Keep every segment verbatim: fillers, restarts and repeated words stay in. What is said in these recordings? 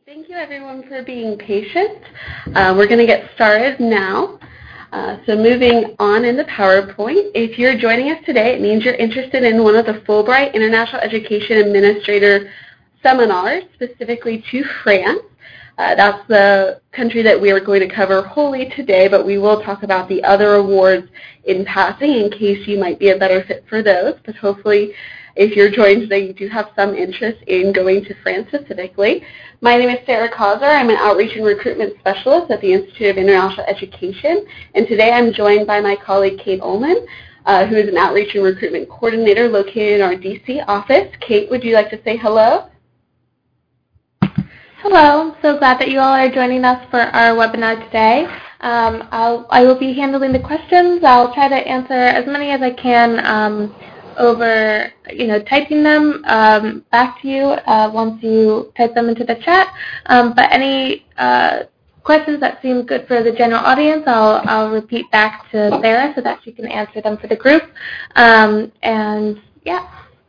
Thank you, everyone, for being patient. Uh, we're going to get started now. Uh, so moving on in the PowerPoint, if you're joining us today, it means you're interested in one of the Fulbright International Education Administrator seminars, specifically to France. Uh, that's the country that we are going to cover wholly today, but we will talk about the other awards in passing in case you might be a better fit for those. But hopefully, if you're joined today, you do have some interest in going to France specifically. My name is Sarah Causer. I'm an Outreach and Recruitment Specialist at the Institute of International Education, and today I'm joined by my colleague Kate Ullman, uh, who is an Outreach and Recruitment Coordinator located in our D C office. Kate, would you like to say hello? Hello. I'm so glad that you all are joining us for our webinar today. Um, I'll, I will be handling the questions. I'll try to answer as many as I can um, over, you know, typing them um, back to you uh, once you type them into the chat. Um, but any uh, questions that seem good for the general audience, I'll, I'll repeat back to Sarah so that she can answer them for the group. Um, and, yeah.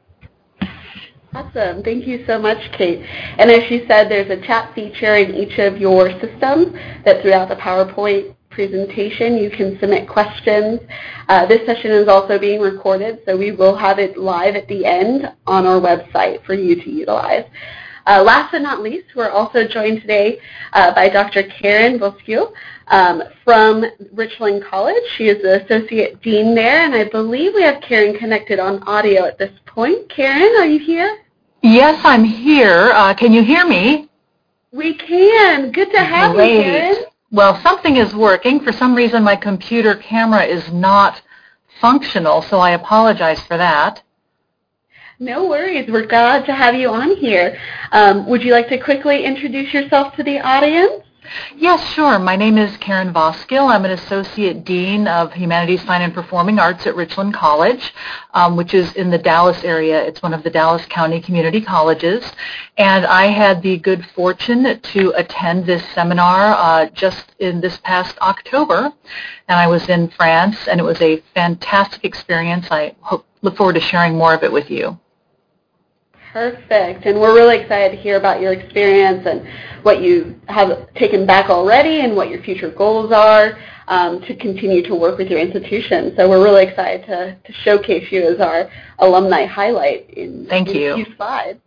Awesome. Thank you so much, Kate. And as she said, there's a chat feature in each of your systems that throughout the PowerPoint presentation you can submit questions. Uh, this session is also being recorded, so we will have it live at the end on our website for you to utilize. Uh, last but not least, we're also joined today uh, by Doctor Karen Voskuil um, from Richland College. She is the Associate Dean there, and I believe we have Karen connected on audio at this point. Karen, are you here? Yes, I'm here. Uh, can you hear me? We can. Good to have Great. you, Karen. Well, something is working. For some reason, my computer camera is not functional, so I apologize for that. No worries. We're glad to have you on here. Um, would you like to quickly introduce yourself to the audience? Yes, sure. My name is Karen Voskuil. I'm an Associate Dean of Humanities, Fine, and Performing Arts at Richland College, um, which is in the Dallas area. It's one of the Dallas County community colleges. And I had the good fortune to attend this seminar uh, just in this past October. And I was in France, and it was a fantastic experience. I hope, look forward to sharing more of it with you. Perfect. And we're really excited to hear about your experience and what you have taken back already and what your future goals are um, to continue to work with your institution. So we're really excited to, to showcase you as our alumni highlight in, Thank in you. a few slides.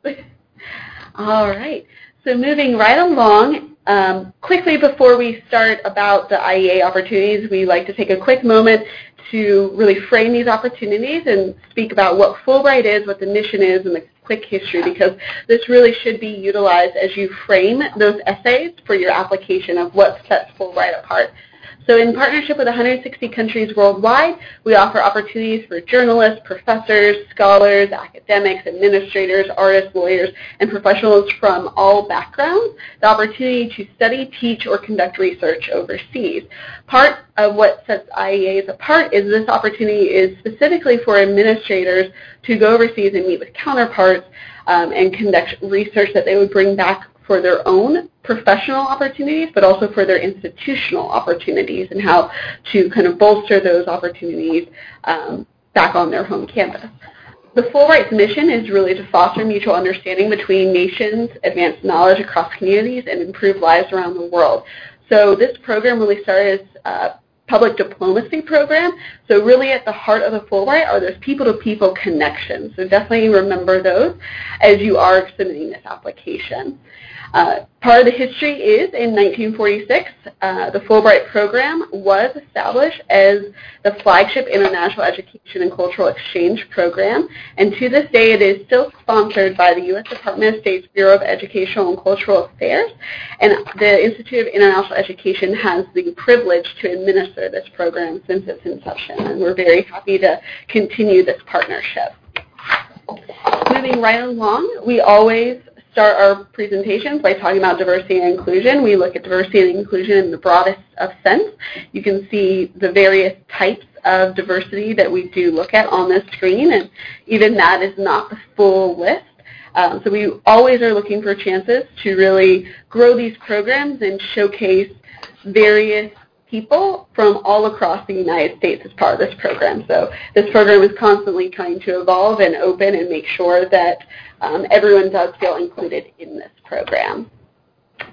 All right. So moving right along, um, quickly before we start about the I E A opportunities, we like to take a quick moment to really frame these opportunities and speak about what Fulbright is, what the mission is, and the quick history, because this really should be utilized as you frame those essays for your application of what sets Fulbright apart. So in partnership with one hundred sixty countries worldwide, we offer opportunities for journalists, professors, scholars, academics, administrators, artists, lawyers, and professionals from all backgrounds the opportunity to study, teach, or conduct research overseas. Part of what sets I E As apart is this opportunity is specifically for administrators to go overseas and meet with counterparts um, and conduct research that they would bring back for their own professional opportunities, but also for their institutional opportunities and how to kind of bolster those opportunities um, back on their home campus. The Fulbright's mission is really to foster mutual understanding between nations, advance knowledge across communities, and improve lives around the world. So this program really started as a public diplomacy program. So really at the heart of the Fulbright are those people-to-people connections. So definitely remember those as you are submitting this application. Uh, part of the history is in nineteen forty-six, uh, the Fulbright program was established as the flagship international education and cultural exchange program, and to this day it is still sponsored by the U S Department of State's Bureau of Educational and Cultural Affairs, and the Institute of International Education has the privilege to administer this program since its inception, and we're very happy to continue this partnership. Moving right along, we always start our presentations by talking about diversity and inclusion. We look at diversity and inclusion in the broadest of sense. You can see the various types of diversity that we do look at on this screen, and even that is not the full list. Um, so we always are looking for chances to really grow these programs and showcase various people from all across the United States as part of this program. So this program is constantly trying to evolve and open and make sure that um, everyone does feel included in this program.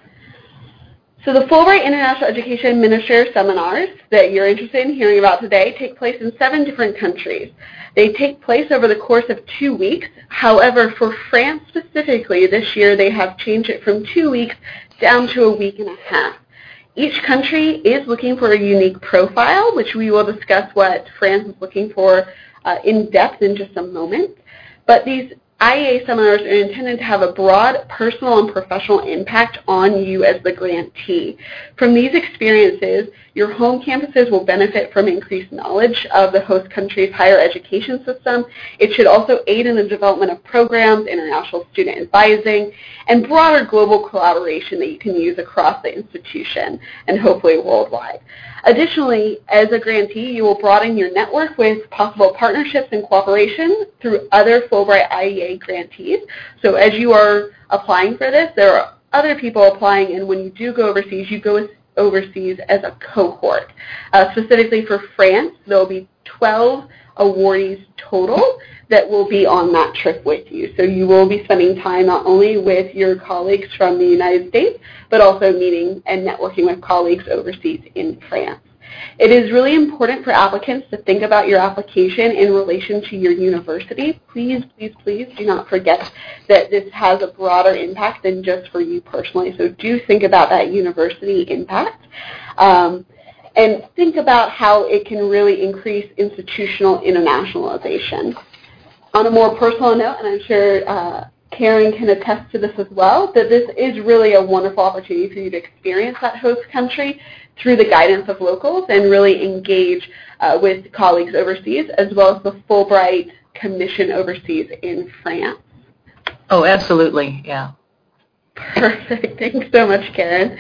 So the Fulbright International Education Administrator Seminars that you're interested in hearing about today take place in seven different countries. They take place over the course of two weeks. However, for France specifically, this year they have changed it from two weeks down to a week and a half. Each country is looking for a unique profile, which we will discuss what France is looking for uh, in depth in just a moment. But these I E A seminars are intended to have a broad personal and professional impact on you as the grantee. From these experiences, your home campuses will benefit from increased knowledge of the host country's higher education system. It should also aid in the development of programs, international student advising, and broader global collaboration that you can use across the institution and hopefully worldwide. Additionally, as a grantee, you will broaden your network with possible partnerships and cooperation through other Fulbright I E A grantees. So as you are applying for this, there are other people applying, and when you do go overseas, you go overseas as a cohort. Uh, specifically for France, there will be twelve awardees total that will be on that trip with you. So you will be spending time not only with your colleagues from the United States, but also meeting and networking with colleagues overseas in France. It is really important for applicants to think about your application in relation to your university. Please, please, please do not forget that this has a broader impact than just for you personally. So do think about that university impact. Um, and think about how it can really increase institutional internationalization. On a more personal note, and I'm sure uh, Karen can attest to this as well, that this is really a wonderful opportunity for you to experience that host country through the guidance of locals and really engage uh, with colleagues overseas, as well as the Fulbright Commission overseas in France. Oh, absolutely, yeah. Perfect. Thanks so much, Karen.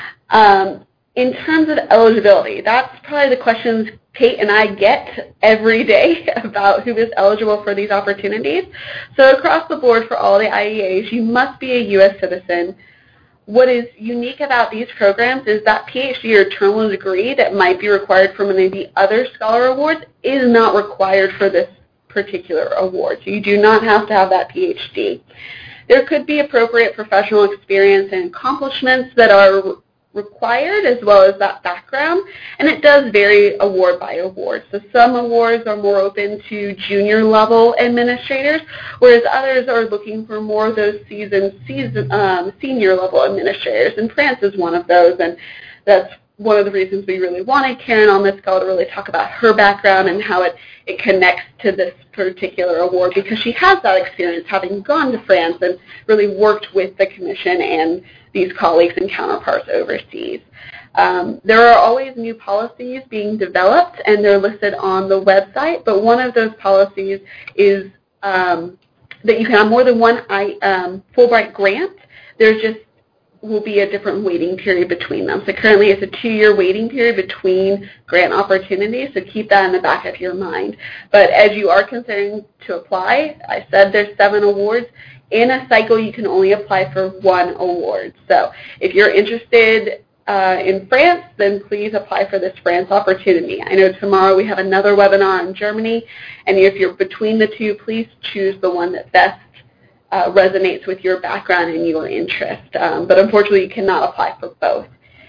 Um, in terms of eligibility, that's probably the questions Kate and I get every day about who is eligible for these opportunities. So across the board for all the I E As, you must be a U S citizen. What is unique about these programs is that PhD or terminal degree that might be required for many of the other scholar awards is not required for this particular award. So you do not have to have that PhD. There could be appropriate professional experience and accomplishments that are required, as well as that background, and it does vary award by award. So some awards are more open to junior level administrators, whereas others are looking for more of those seasoned, seasoned um, senior level administrators, and France is one of those, and that's one of the reasons we really wanted Karen on this call to really talk about her background and how it, it connects to this particular award, because she has that experience having gone to France and really worked with the commission and these colleagues and counterparts overseas. Um, there are always new policies being developed, and they're listed on the website, but one of those policies is um, that you can have more than one I, um, Fulbright grant. There's just will be a different waiting period between them. So currently it's a two-year waiting period between grant opportunities, so keep that in the back of your mind. But as you are considering to apply, I said there's seven awards. In a cycle, you can only apply for one award. So if you're interested uh, in France, then please apply for this France opportunity. I know tomorrow we have another webinar in Germany, and if you're between the two, please choose the one that best Uh, resonates with your background and your interest. Um, but unfortunately, you cannot apply for both.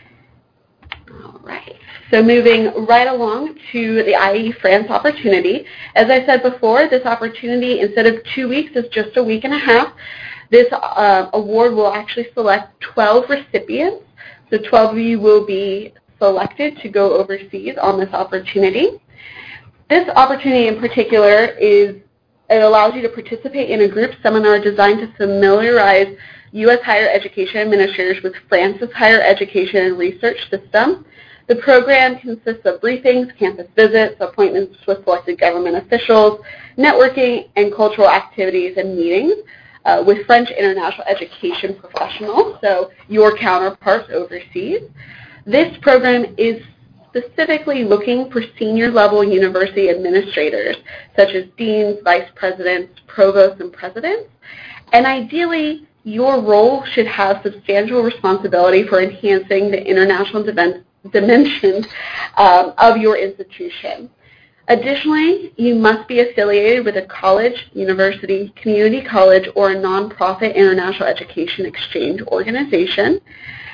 All right. So moving right along to the I E France opportunity. As I said before, this opportunity, instead of two weeks, is just a week and a half. This uh, award will actually select twelve recipients. So twelve of you will be selected to go overseas on this opportunity. This opportunity in particular is It allows you to participate in a group seminar designed to familiarize U S higher education administrators with France's higher education and research system. The program consists of briefings, campus visits, appointments with selected government officials, networking, and cultural activities and meetings uh, with French international education professionals, so your counterparts overseas. This program is specifically looking for senior-level university administrators, such as deans, vice presidents, provosts, and presidents. And ideally, your role should have substantial responsibility for enhancing the international dimensions um, of your institution. Additionally, you must be affiliated with a college, university, community college, or a nonprofit international education exchange organization.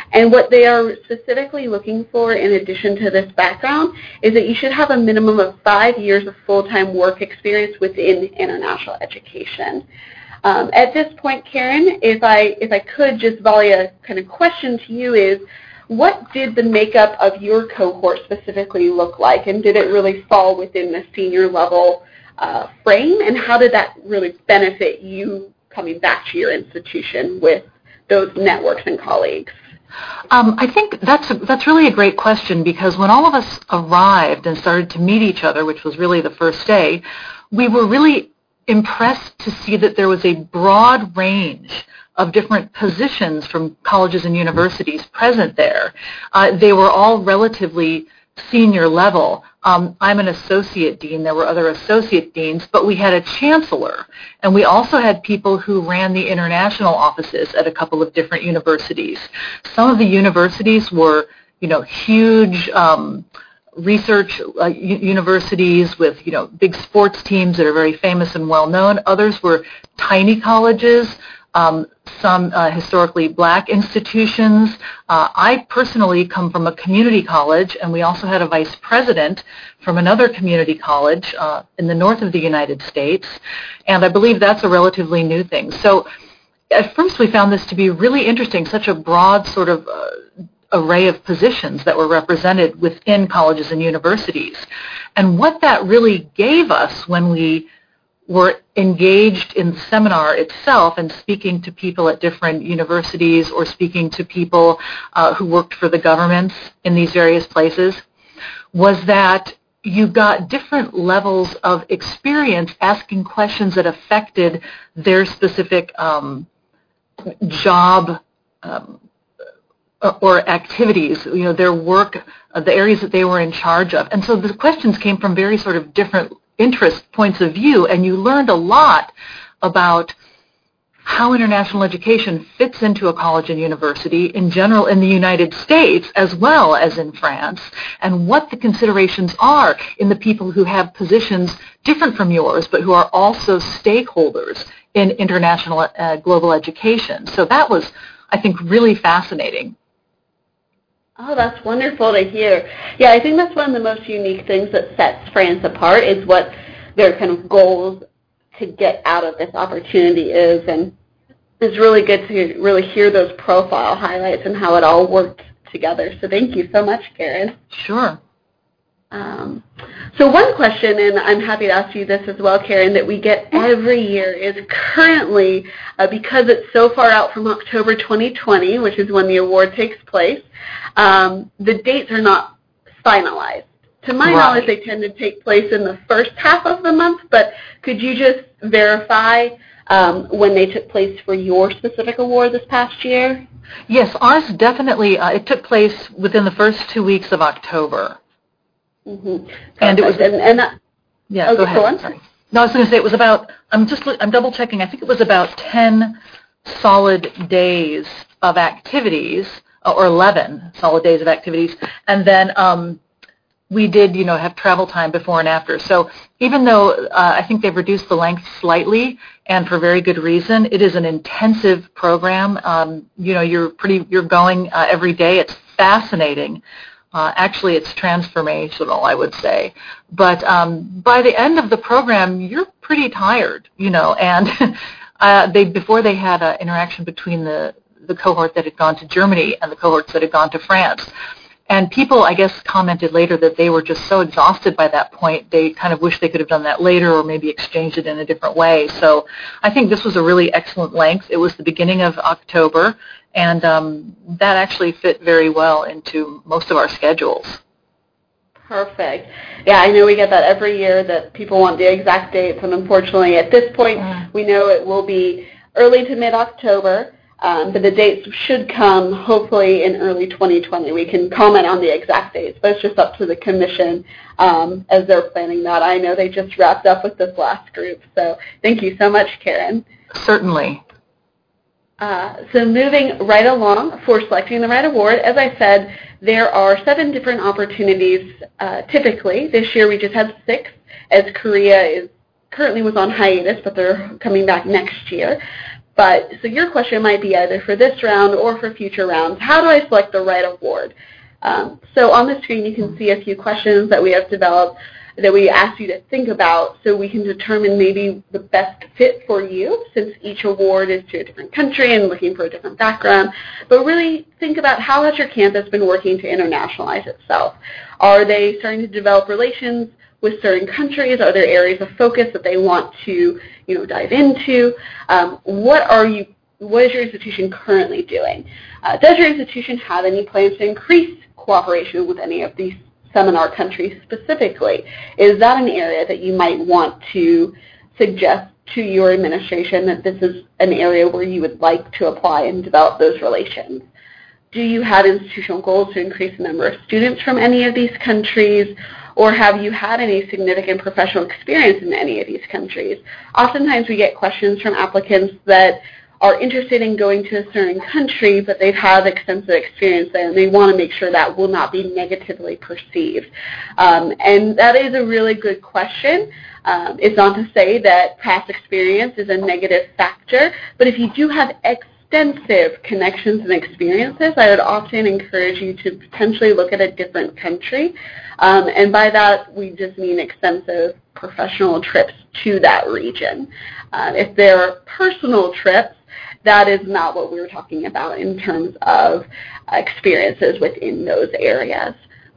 And what they are specifically looking for in addition to this background is that you should have a minimum of five years of full-time work experience within international education. Um, at this point, Karen, if I, if I could just volley a kind of question to you is, what did the makeup of your cohort specifically look like, and did it really fall within the senior level uh, frame, and how did that really benefit you coming back to your institution with those networks and colleagues? Um, I think that's a, that's really a great question, because when all of us arrived and started to meet each other, which was really the first day, we were really impressed to see that there was a broad range of different positions from colleges and universities present there. Uh, they were all relatively senior level. Um, I'm an associate dean. There were other associate deans, but we had a chancellor, and we also had people who ran the international offices at a couple of different universities. Some of the universities were, you know, huge um, research uh, universities with, you know, big sports teams that are very famous and well known. Others were tiny colleges. Um, some uh, historically black institutions. Uh, I personally come from a community college, and we also had a vice president from another community college uh, in the north of the United States, and I believe that's a relatively new thing. So at first we found this to be really interesting, such a broad sort of uh, array of positions that were represented within colleges and universities. And what that really gave us when we were engaged in the seminar itself and speaking to people at different universities or speaking to people uh, who worked for the governments in these various places, was that you got different levels of experience asking questions that affected their specific um, job um, or activities, you know, their work, uh, the areas that they were in charge of. And so the questions came from very sort of different interest points of view, and you learned a lot about how international education fits into a college and university in general in the United States as well as in France, and what the considerations are in the people who have positions different from yours but who are also stakeholders in international uh, global education. So that was, I think, really fascinating. Oh, that's wonderful to hear. Yeah, I think that's one of the most unique things that sets France apart is what their kind of goals to get out of this opportunity is, and it's really good to really hear those profile highlights and how it all worked together. So thank you so much, Karen. Sure. Um, so one question, and I'm happy to ask you this as well, Karen, that we get every year is currently, uh, because it's so far out from October twenty twenty, which is when the award takes place, um, the dates are not finalized. To my right. knowledge, they tend to take place in the first half of the month, but could you just verify um, when they took place for your specific award this past year? Yes, ours definitely, uh, it took place within the first two weeks of October. Mm-hmm. And it was, and, and that, yeah, okay, go ahead. Go on. Sorry. No, I was going to say it was about, I'm just, I'm double checking, I think it was about ten solid days of activities, or eleven solid days of activities, and then um, we did, you know, have travel time before and after. So even though uh, I think they've reduced the length slightly, and for very good reason, it is an intensive program. Um, you know, you're pretty, you're going uh, every day. It's fascinating. Uh, actually, it's transformational, I would say. But um, by the end of the program, you're pretty tired, you know. And uh, they before they had an interaction between the the cohort that had gone to Germany and the cohorts that had gone to France. And people, I guess, commented later that they were just so exhausted by that point, they kind of wish they could have done that later or maybe exchanged it in a different way. So I think this was a really excellent length. It was the beginning of October, and um, that actually fit very well into most of our schedules. Perfect. Yeah, I know we get that every year that people want the exact dates, and unfortunately at this point mm. we know it will be early to mid-October. Um, but the dates should come hopefully in early twenty twenty. We can comment on the exact dates, but it's just up to the commission um, as they're planning that. I know they just wrapped up with this last group, so thank you so much, Karen. Certainly. Uh, so moving right along for selecting the right award, as I said, there are seven different opportunities uh, typically. This year we just had six, as Korea is currently was on hiatus, but they're coming back next year. But so your question might be either for this round or for future rounds, how do I select the right award? Um, so on the screen you can see a few questions that we have developed that we ask you to think about so we can determine maybe the best fit for you, since each award is to a different country and looking for a different background. But really think about, how has your campus been working to internationalize itself? Are they starting to develop relations with certain countries? Are there areas of focus that they want to, you know, dive into? Um, what are you, what is your institution currently doing? Uh, does your institution have any plans to increase cooperation with any of these seminar countries specifically? Is that an area that you might want to suggest to your administration that this is an area where you would like to apply and develop those relations? Do you have institutional goals to increase the number of students from any of these countries? Or have you had any significant professional experience in any of these countries? Oftentimes we get questions from applicants that are interested in going to a certain country, but they've had extensive experience there, and they want to make sure that will not be negatively perceived. Um, and that is a really good question. Um, it's not to say that past experience is a negative factor, but if you do have extensive connections and experiences, I would often encourage you to potentially look at a different country. Um, and by that, we just mean extensive professional trips to that region. Uh, if there are personal trips, that is not what we're talking about in terms of uh, experiences within those areas.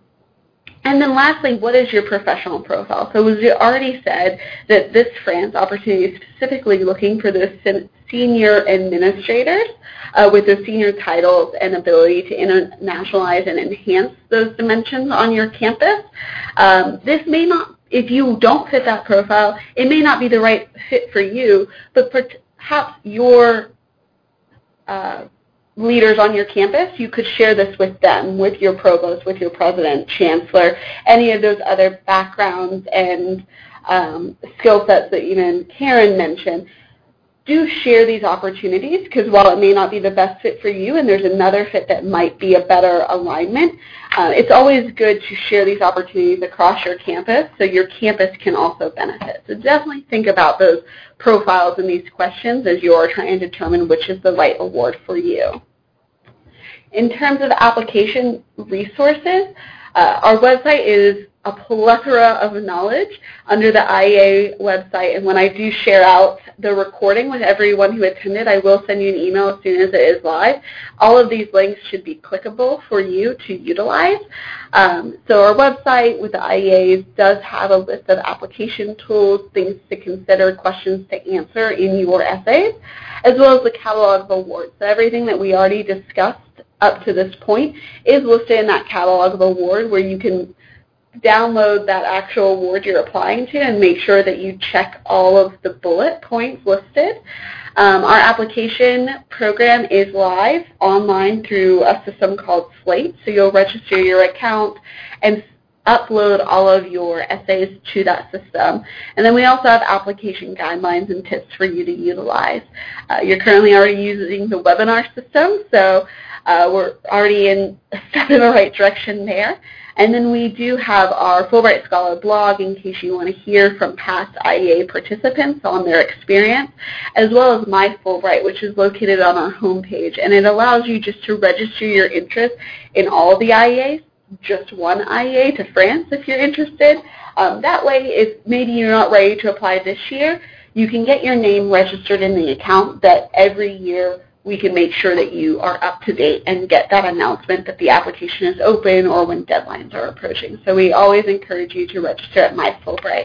And then lastly, what is your professional profile? So as you already said, that this France opportunity is specifically looking for those senior administrators uh, with those senior titles and ability to internationalize and enhance those dimensions on your campus. Um, this may not, if you don't fit that profile, it may not be the right fit for you, but perhaps your uh, leaders on your campus, you could share this with them, with your provost, with your president, chancellor, any of those other backgrounds and um, skill sets that even Karen mentioned. Do share these opportunities, because while it may not be the best fit for you and there's another fit that might be a better alignment, uh, it's always good to share these opportunities across your campus so your campus can also benefit. So definitely think about those profiles and these questions as you are trying to determine which is the right award for you. In terms of application resources, uh, our website is a plethora of knowledge under the I E A website, and when I do share out the recording with everyone who attended, I will send you an email as soon as it is live. All of these links should be clickable for you to utilize. Um, so our website with the I E As does have a list of application tools, things to consider, questions to answer in your essays, as well as the catalog of awards. So everything that we already discussed up to this point is listed in that catalog of award, where you can download that actual award you're applying to and make sure that you check all of the bullet points listed. Um, our application program is live online through a system called Slate, so you'll register your account and upload all of your essays to that system. And then we also have application guidelines and tips for you to utilize. Uh, you're currently already using the webinar system, so uh, we're already in a step in the right direction there. And then we do have our Fulbright Scholar blog in case you want to hear from past I E A participants on their experience, as well as My Fulbright, which is located on our homepage. And it allows you just to register your interest in all the I E As, just one I E A to France if you're interested. Um, that way, if maybe you're not ready to apply this year, you can get your name registered in the account that every year we can make sure that you are up to date and get that announcement that the application is open or when deadlines are approaching. So we always encourage you to register at My Fulbright.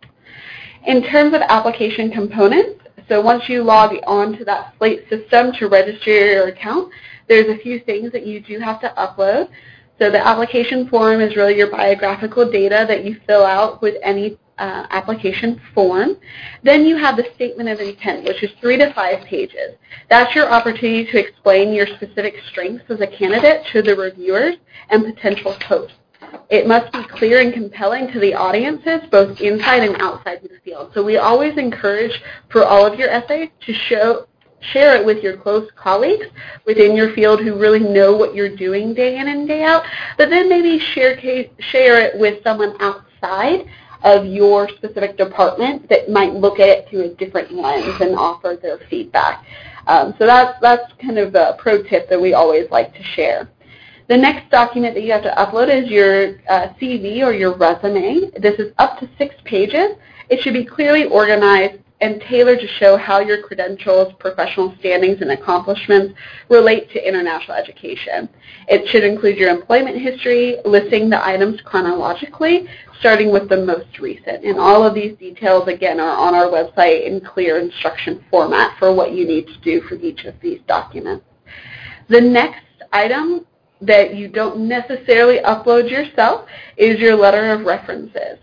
In terms of application components, so once you log on to that Slate system to register your account, there's a few things that you do have to upload. So the application form is really your biographical data that you fill out with any uh, application form. Then you have the statement of intent, which is three to five pages. That's your opportunity to explain your specific strengths as a candidate to the reviewers and potential hosts. It must be clear and compelling to the audiences, both inside and outside the field. So we always encourage for all of your essays to show share it with your close colleagues within your field who really know what you're doing day in and day out, but then maybe share, share it with someone outside of your specific department that might look at it through a different lens and offer their feedback. Um, so that's, that's kind of a pro tip that we always like to share. The next document that you have to upload is your uh, C V or your resume. This is up to six pages. It should be clearly organized and tailored to show how your credentials, professional standings, and accomplishments relate to international education. It should include your employment history, listing the items chronologically, starting with the most recent. And all of these details, again, are on our website in clear instruction format for what you need to do for each of these documents. The next item that you don't necessarily upload yourself is your letter of references.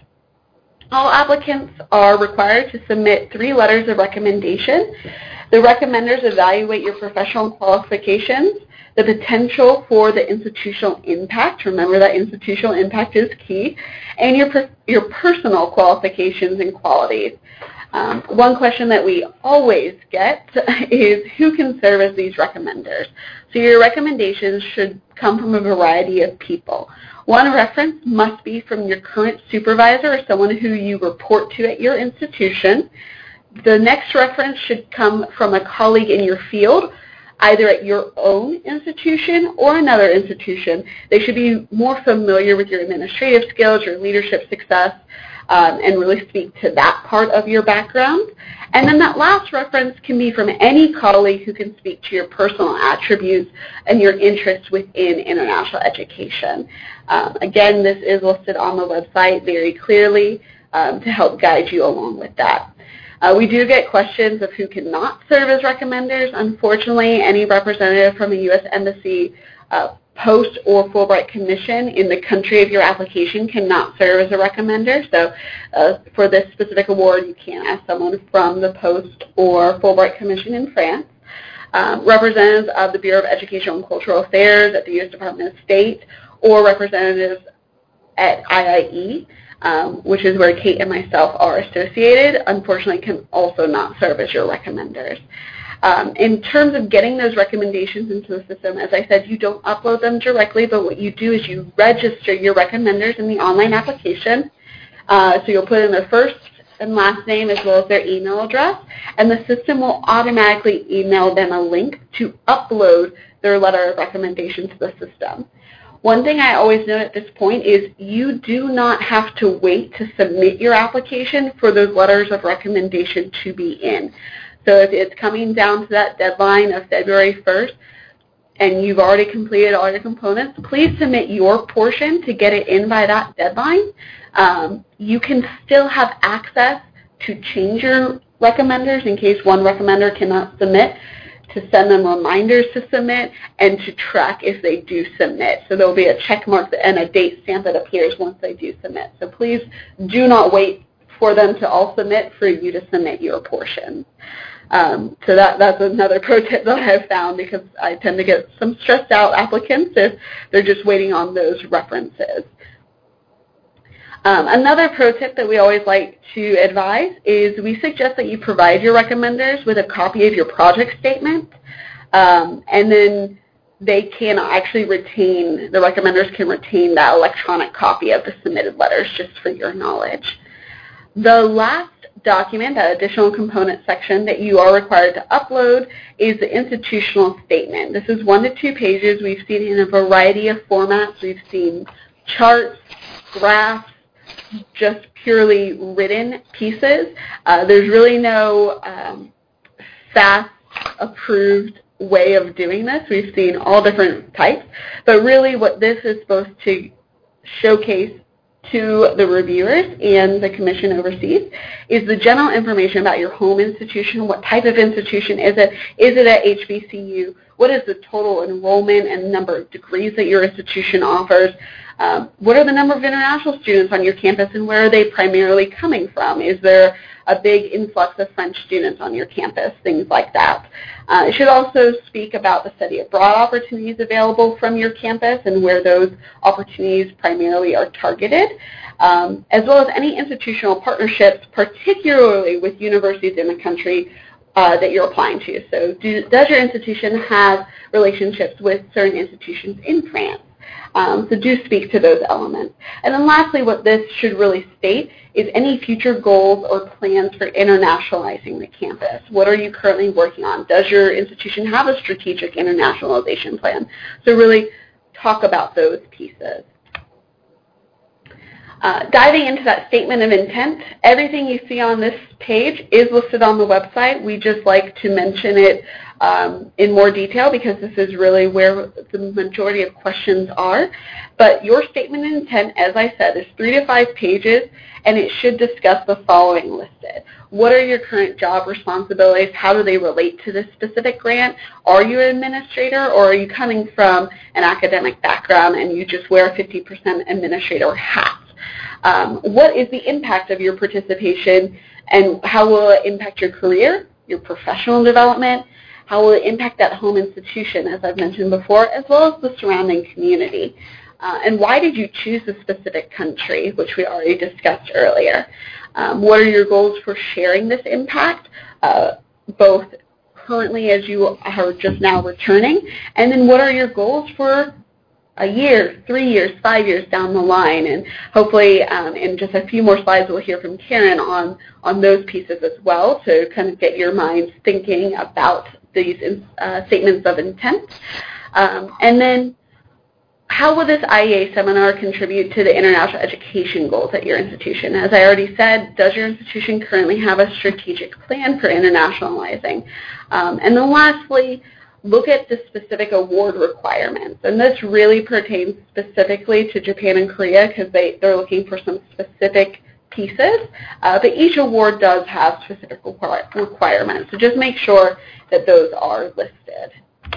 All applicants are required to submit three letters of recommendation. The recommenders evaluate your professional qualifications, the potential for the institutional impact, remember that institutional impact is key, and your, per your personal qualifications and qualities. Um, one question that we always get is who can serve as these recommenders? So your recommendations should come from a variety of people. One reference must be from your current supervisor or someone who you report to at your institution. The next reference should come from a colleague in your field, either at your own institution or another institution. They should be more familiar with your administrative skills, your leadership success, um, and really speak to that part of your background. And then that last reference can be from any colleague who can speak to your personal attributes and your interests within international education. Um, again, this is listed on the website very clearly um, to help guide you along with that. Uh, we do get questions of who cannot serve as recommenders. Unfortunately, any representative from a U S Embassy uh, post or Fulbright commission in the country of your application cannot serve as a recommender. So uh, for this specific award, you can ask someone from the post or Fulbright commission in France. Um, representatives of the Bureau of Educational and Cultural Affairs at the U S Department of State, or representatives at I I E, um, which is where Kate and myself are associated, unfortunately can also not serve as your recommenders. Um, in terms of getting those recommendations into the system, as I said, you don't upload them directly, but what you do is you register your recommenders in the online application. Uh, so you'll put in their first and last name as well as their email address, and the system will automatically email them a link to upload their letter of recommendation to the system. One thing I always note at this point is you do not have to wait to submit your application for those letters of recommendation to be in. So if it's coming down to that deadline of February first and you've already completed all your components, please submit your portion to get it in by that deadline. Um, you can still have access to change your recommenders in case one recommender cannot submit, to send them reminders to submit, and to track if they do submit. So there will be a check mark and a date stamp that appears once they do submit. So please do not wait for them to all submit for you to submit your portion. Um, so that, that's another pro tip that I've found, because I tend to get some stressed out applicants if they're just waiting on those references. Um, another pro tip that we always like to advise is we suggest that you provide your recommenders with a copy of your project statement, um, and then they can actually retain, the recommenders can retain that electronic copy of the submitted letters, just for your knowledge. The last document, that additional component section that you are required to upload, is the institutional statement. This is one to two pages. We've seen it in a variety of formats. We've seen charts, graphs, just purely written pieces. Uh, there's really no um, fast approved way of doing this. We've seen all different types, but really what this is supposed to showcase to the reviewers and the commission overseas is the general information about your home institution. What type of institution is it? Is it at H B C U? What is the total enrollment and number of degrees that your institution offers? Um, what are the number of international students on your campus, and where are they primarily coming from? Is there a big influx of French students on your campus? Things like that. Uh, it should also speak about the study abroad opportunities available from your campus and where those opportunities primarily are targeted, um, as well as any institutional partnerships, particularly with universities in the country uh, that you're applying to. So do, does your institution have relationships with certain institutions in France? Um, so do speak to those elements. And then lastly, what this should really state is any future goals or plans for internationalizing the campus. What are you currently working on? Does your institution have a strategic internationalization plan? So really talk about those pieces. Uh, diving into that statement of intent, everything you see on this page is listed on the website. We just like to mention it um, in more detail because this is really where the majority of questions are. But your statement of intent, as I said, is three to five pages, and it should discuss the following listed. What are your current job responsibilities? How do they relate to this specific grant? Are you an administrator, or are you coming from an academic background and you just wear a fifty percent administrator hat? Um, what is the impact of your participation, and how will it impact your career, your professional development? How will it impact that home institution, as I've mentioned before, as well as the surrounding community? Uh, and why did you choose a specific country, which we already discussed earlier? Um, what are your goals for sharing this impact, uh, both currently as you are just now returning, and then what are your goals for a year, three years, five years down the line? And hopefully um, in just a few more slides we'll hear from Karen on, on those pieces as well to kind of get your minds thinking about these uh, statements of intent. Um, and then how will this I E A seminar contribute to the international education goals at your institution? As I already said, does your institution currently have a strategic plan for internationalizing? Um, and then lastly, look at the specific award requirements. And this really pertains specifically to Japan and Korea because they, they're looking for some specific pieces. Uh, but each award does have specific requirements. So just make sure that those are listed.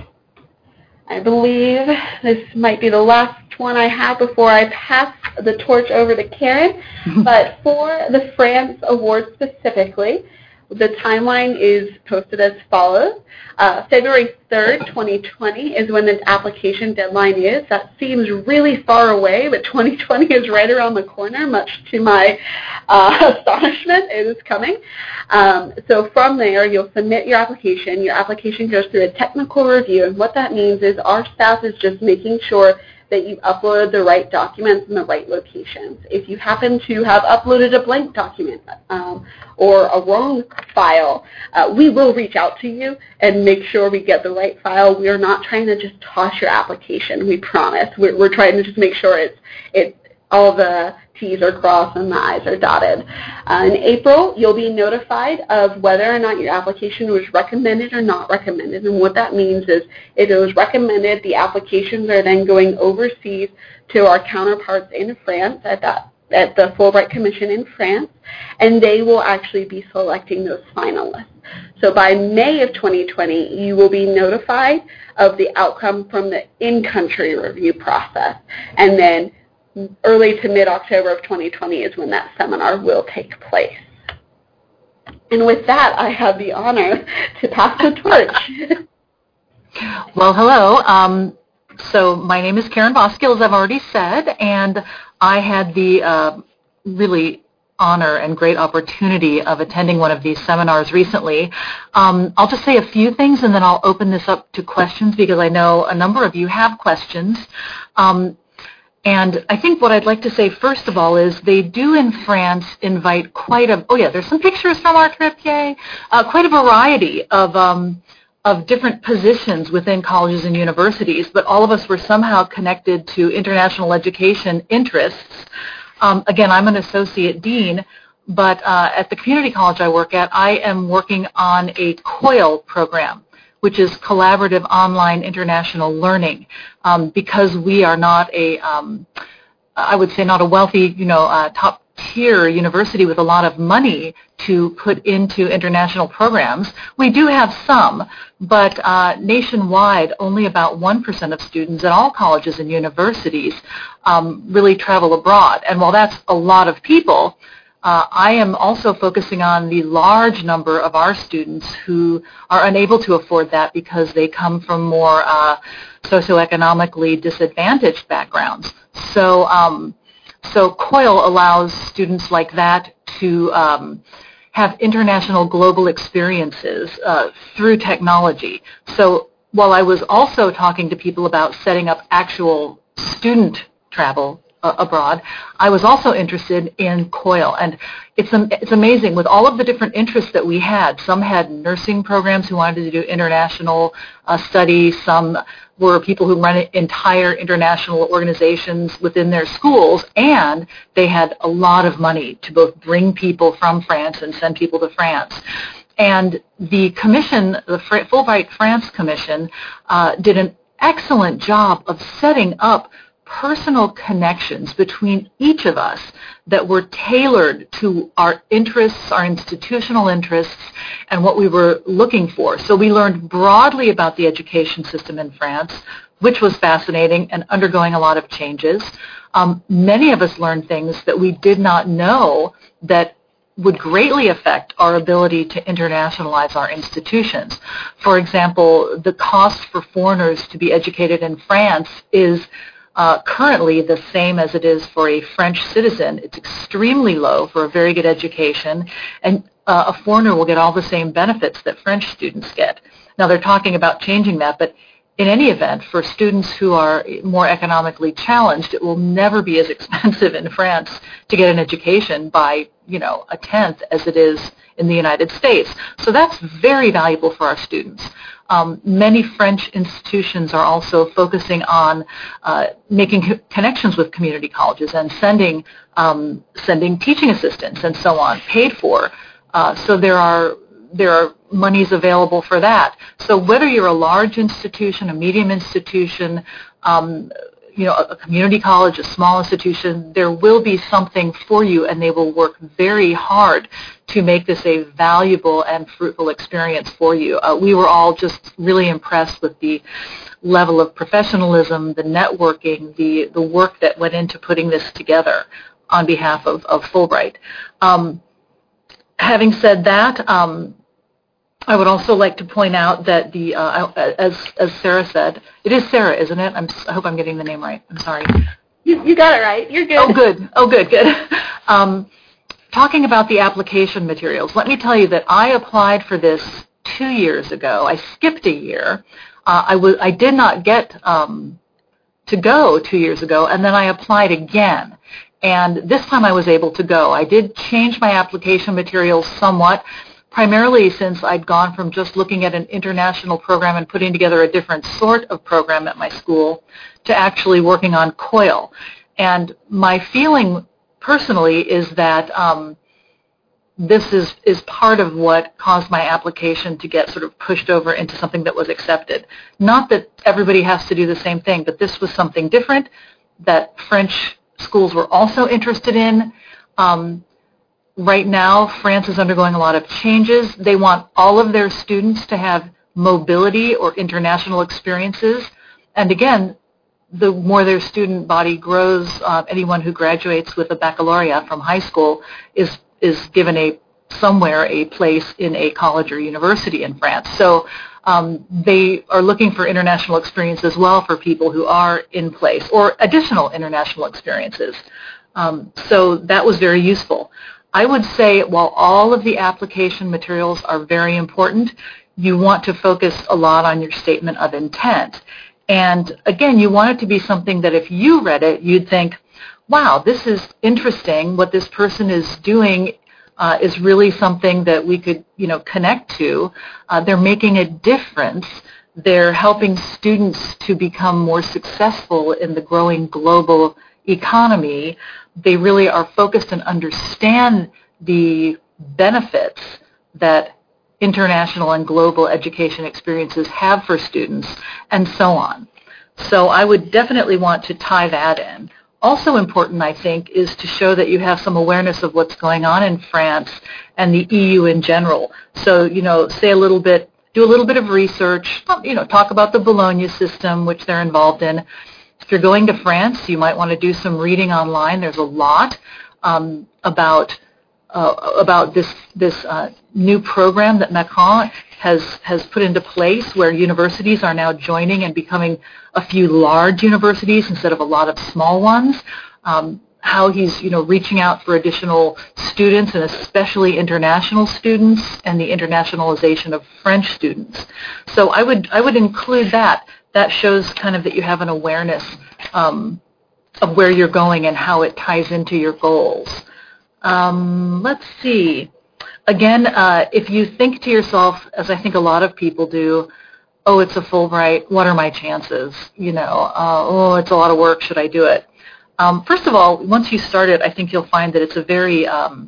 I believe this might be the last one I have before I pass the torch over to Karen. But for the France Award specifically, the timeline is posted as follows. Uh, February third, twenty twenty is when the application deadline is. That seems really far away, but twenty twenty is right around the corner, much to my uh, astonishment. It is coming. Um, so from there, you'll submit your application. Your application goes through a technical review, and what that means is our staff is just making sure that you uploaded the right documents in the right locations. If you happen to have uploaded a blank document um, or a wrong file, uh, we will reach out to you and make sure we get the right file. We are not trying to just toss your application, we promise. We're, we're trying to just make sure it's, it's all the T's are crossed and the I's are dotted. Uh, in April, you'll be notified of whether or not your application was recommended or not recommended. And what that means is if it was recommended, the applications are then going overseas to our counterparts in France at, that, at the Fulbright Commission in France, and they will actually be selecting those finalists. So by May of twenty twenty, you will be notified of the outcome from the in-country review process. And then early to mid-October of twenty twenty is when that seminar will take place. And with that, I have the honor to pass the torch. Well, hello. Um, so my name is Karen Voskill, as I've already said, and I had the uh, really honor and great opportunity of attending one of these seminars recently. Um, I'll just say a few things, and then I'll open this up to questions because I know a number of you have questions. Um, And I think what I'd like to say first of all is they do in France invite quite a, oh yeah, there's some pictures from our trip, yay, uh, quite a variety of, um, of different positions within colleges and universities, but all of us were somehow connected to international education interests. Um, again, I'm an associate dean, but uh, at the community college I work at, I am working on a COIL program, which is Collaborative Online International Learning, um, because we are not a, um, I would say not a wealthy, you know, uh, top-tier university with a lot of money to put into international programs. We do have some, but uh, nationwide, only about one percent of students at all colleges and universities um, really travel abroad. And while that's a lot of people, Uh, I am also focusing on the large number of our students who are unable to afford that because they come from more uh, socioeconomically disadvantaged backgrounds. So, um, so COIL allows students like that to um, have international global experiences uh, through technology. So while I was also talking to people about setting up actual student travel uh, abroad, I was also interested in COIL. And it's, um, it's amazing, with all of the different interests that we had, some had nursing programs who wanted to do international uh, study, some were people who run entire international organizations within their schools, and they had a lot of money to both bring people from France and send people to France. And the commission, the Fulbright France Commission, uh, did an excellent job of setting up personal connections between each of us that were tailored to our interests, our institutional interests, and what we were looking for. So we learned broadly about the education system in France, which was fascinating and undergoing a lot of changes. Um, many of us learned things that we did not know that would greatly affect our ability to internationalize our institutions. For example, the cost for foreigners to be educated in France is Uh, currently the same as it is for a French citizen. It's extremely low for a very good education, and uh, a foreigner will get all the same benefits that French students get. Now they're talking about changing that, but in any event, for students who are more economically challenged, it will never be as expensive in France to get an education by, you know, a tenth as it is in the United States. So that's very valuable for our students. Um, many French institutions are also focusing on uh, making co connections with community colleges and sending, um, sending teaching assistants and so on, paid for. Uh, so there are, there are monies available for that. So whether you're a large institution, a medium institution, um, you know, a community college, a small institution, there will be something for you, and they will work very hard to make this a valuable and fruitful experience for you. Uh, we were all just really impressed with the level of professionalism, the networking, the, the work that went into putting this together on behalf of, of Fulbright. Um, having said that, um, I would also like to point out that the, uh, as, as Sarah said, it is Sarah, isn't it? I'm, I hope I'm getting the name right. I'm sorry. You, you got it right. You're good. Oh, good. Oh, good, good. Um, talking about the application materials, let me tell you that I applied for this two years ago. I skipped a year. Uh, I, was, I did not get um, to go two years ago, and then I applied again. And this time I was able to go. I did change my application materials somewhat, primarily since I'd gone from just looking at an international program and putting together a different sort of program at my school to actually working on COIL. And my feeling personally is that um, this is, is part of what caused my application to get sort of pushed over into something that was accepted. Not that everybody has to do the same thing, but this was something different that French schools were also interested in. Um, Right now, France is undergoing a lot of changes. They want all of their students to have mobility or international experiences. And again, the more their student body grows, uh, anyone who graduates with a baccalaureate from high school is, is given a, somewhere a place in a college or university in France. So um, they are looking for international experience as well for people who are in place, or additional international experiences. Um, so that was very useful. I would say while all of the application materials are very important, you want to focus a lot on your statement of intent. And again, you want it to be something that if you read it, you'd think, wow, this is interesting. What this person is doing uh, is really something that we could, you know, connect to. Uh, they're making a difference. They're helping students to become more successful in the growing global economy. They really are focused and understand the benefits that international and global education experiences have for students, and so on. So I would definitely want to tie that in. Also important, I think, is to show that you have some awareness of what's going on in France and the E U in general. So, you know, say a little bit, do a little bit of research, you know, talk about the Bologna system, which they're involved in. If you're going to France, you might want to do some reading online. There's a lot um, about uh, about this this uh, new program that Macron has has put into place, where universities are now joining and becoming a few large universities instead of a lot of small ones. Um, how he's you know reaching out for additional students, and especially international students, and the internationalization of French students. So I would I would include that. That shows kind of that you have an awareness um, of where you're going and how it ties into your goals. Um, let's see. Again, uh, if you think to yourself, as I think a lot of people do, oh, it's a Fulbright, what are my chances? You know, uh, oh, it's a lot of work, should I do it? Um, first of all, once you start it, I think you'll find that it's a very, um,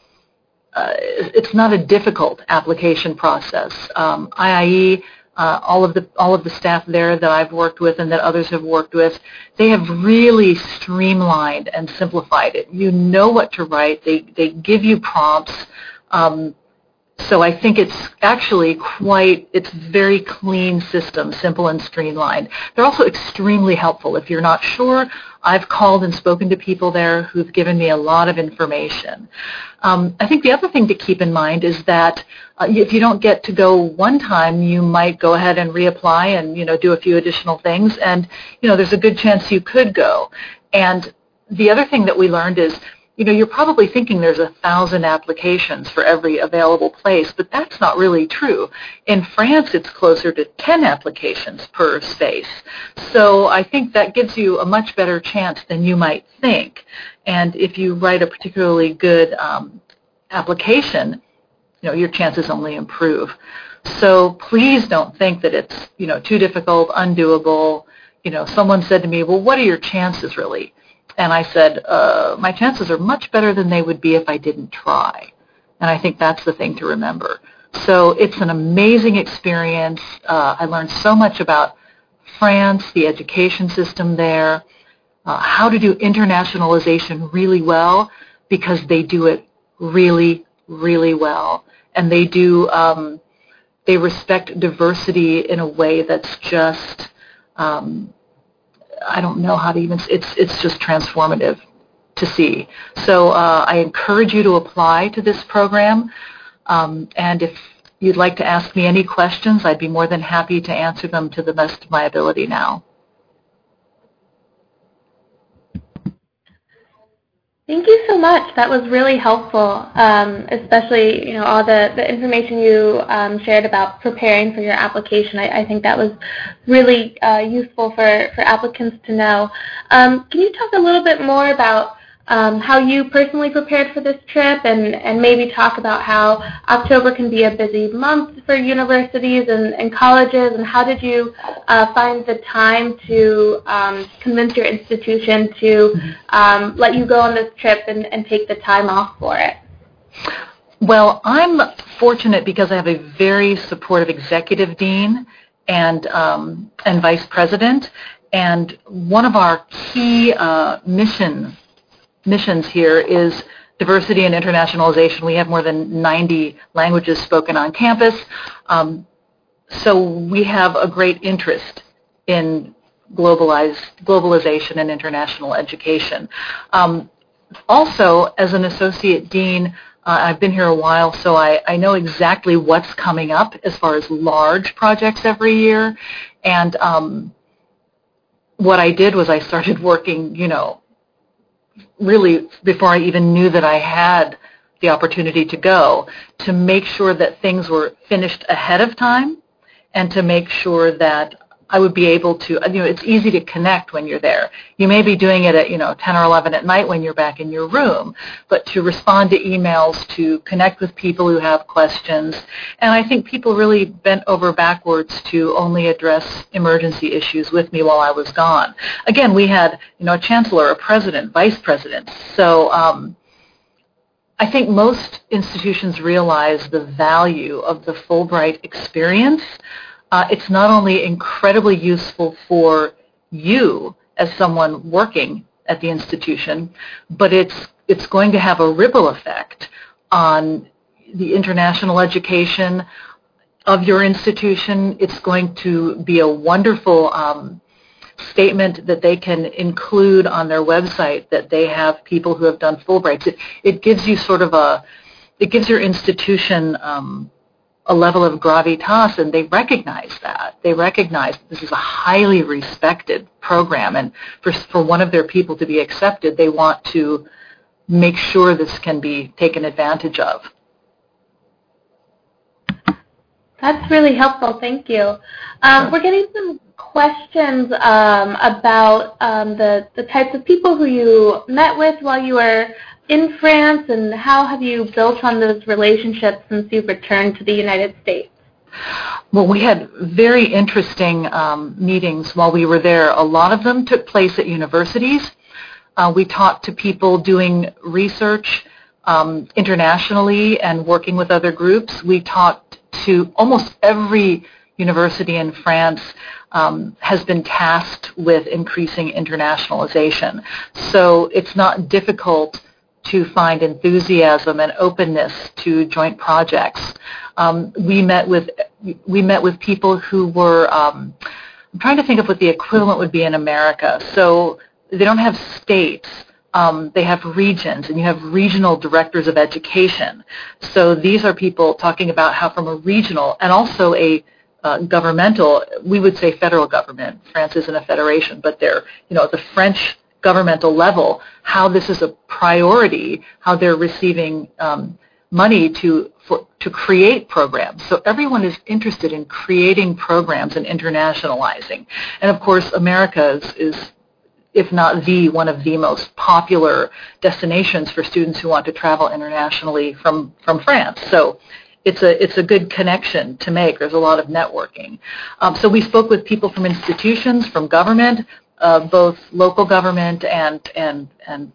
uh, it's not a difficult application process. Um, I I E, uh, all of the all of the staff there that I've worked with and that others have worked with, they have really streamlined and simplified it. You know what to write. They they give you prompts. Um, So I think it's actually quite, it's very clean system, simple and streamlined. They're also extremely helpful. If you're not sure, I've called and spoken to people there who've given me a lot of information. Um, I think the other thing to keep in mind is that uh, if you don't get to go one time, you might go ahead and reapply and, you know, do a few additional things, and, you know, there's a good chance you could go. And the other thing that we learned is, you know, you're probably thinking there's a thousand applications for every available place, but that's not really true. In France, it's closer to ten applications per space. So I think that gives you a much better chance than you might think. And if you write a particularly good um, application, you know, your chances only improve. So please don't think that it's, you know, too difficult, undoable. You know, someone said to me, well, what are your chances really? And I said, uh, my chances are much better than they would be if I didn't try. And I think that's the thing to remember. So it's an amazing experience. Uh, I learned so much about France, the education system there, uh, how to do internationalization really well, because they do it really, really well. And they do, um, they respect diversity in a way that's just, um, I don't know how to even, it's, it's just transformative to see. So uh, I encourage you to apply to this program. Um, and if you'd like to ask me any questions, I'd be more than happy to answer them to the best of my ability now. Thank you so much. That was really helpful, um, especially, you know, all the, the information you um, shared about preparing for your application. I, I think that was really uh, useful for, for applicants to know. Um, can you talk a little bit more about um, how you personally prepared for this trip, and, and maybe talk about how October can be a busy month for universities and, and colleges, and how did you uh, find the time to um, convince your institution to um, let you go on this trip and, and take the time off for it? Well, I'm fortunate because I have a very supportive executive dean and, um, and vice president, and one of our key uh, missions missions here is diversity and internationalization. We have more than ninety languages spoken on campus, um, so we have a great interest in globalized, globalization and international education. Um, also, as an associate dean, uh, I've been here a while, so I, I know exactly what's coming up as far as large projects every year, and um, what I did was I started working, you know, really before I even knew that I had the opportunity to go, to make sure that things were finished ahead of time, and to make sure that I would be able to, you know, it's easy to connect when you're there. You may be doing it at, you know, ten or eleven at night when you're back in your room, but to respond to emails, to connect with people who have questions. And I think people really bent over backwards to only address emergency issues with me while I was gone. Again, we had, you know, a chancellor, a president, vice president. So um, I think most institutions realize the value of the Fulbright experience. Uh, it's not only incredibly useful for you as someone working at the institution, but it's, it's going to have a ripple effect on the international education of your institution. It's going to be a wonderful um, statement that they can include on their website, that they have people who have done Fulbrights. It, it gives you sort of a, it gives your institution um, a level of gravitas, and they recognize that. They recognize that this is a highly respected program, and for, for one of their people to be accepted, they want to make sure this can be taken advantage of. That's really helpful. Thank you. Um, Sure. We're getting some questions um, about um, the, the types of people who you met with while you were in France, and how have you built on those relationships since you've returned to the United States? Well, we had very interesting um, meetings while we were there. A lot of them took place at universities. Uh, we talked to people doing research um, internationally and working with other groups. We talked to almost every university in France um, has been tasked with increasing internationalization. So it's not difficult to find enthusiasm and openness to joint projects. Um, we met with we met with people who were, um, I'm trying to think of what the equivalent would be in America. So they don't have states, um, they have regions, and you have regional directors of education. So these are people talking about how from a regional and also a uh, governmental, we would say federal government, France isn't a federation, but they're, you know, at the French governmental level, how this is a priority, how they're receiving um, money to for, to create programs. So everyone is interested in creating programs and internationalizing. And of course, America is, is if not the one of the most popular destinations for students who want to travel internationally from, from France. So it's a it's a good connection to make. There's a lot of networking. Um, so we spoke with people from institutions, from government, uh, both local government and and and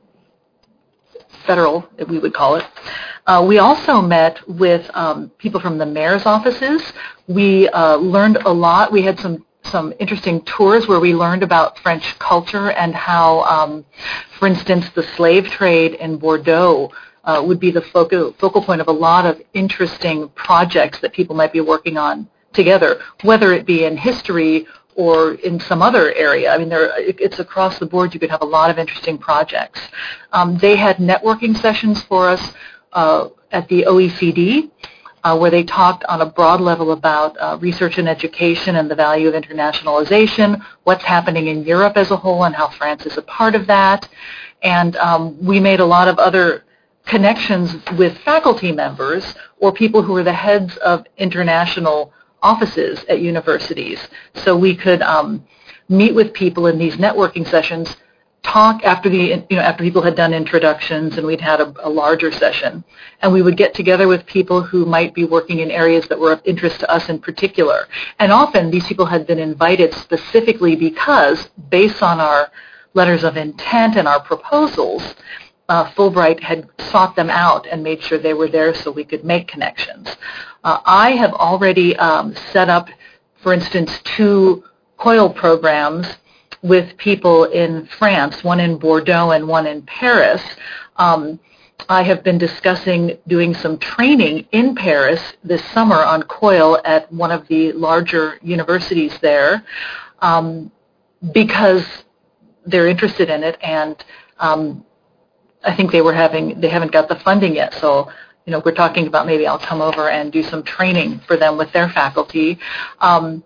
federal, we would call it. Uh, we also met with um, people from the mayor's offices. We uh, learned a lot. We had some some interesting tours where we learned about French culture and how, um, for instance, the slave trade in Bordeaux uh, would be the focal, focal point of a lot of interesting projects that people might be working on together, whether it be in history or in some other area. I mean, there, it's across the board. You could have a lot of interesting projects. Um, they had networking sessions for us uh, at the O E C D, uh, where they talked on a broad level about uh, research and education and the value of internationalization, what's happening in Europe as a whole and how France is a part of that. And um, we made a lot of other connections with faculty members or people who were the heads of international offices at universities. So we could um, meet with people in these networking sessions, talk after the you know after people had done introductions, and we'd had a, a larger session, and we would get together with people who might be working in areas that were of interest to us in particular. And often these people had been invited specifically because, based on our letters of intent and our proposals, uh, Fulbright had sought them out and made sure they were there so we could make connections. Uh, I have already um, set up, for instance, two COIL programs with people in France, one in Bordeaux and one in Paris. Um, I have been discussing doing some training in Paris this summer on COIL at one of the larger universities there um, because they're interested in it, and um, I think they were having, they haven't got the funding yet, so you know, we're talking about maybe I'll come over and do some training for them with their faculty. Um,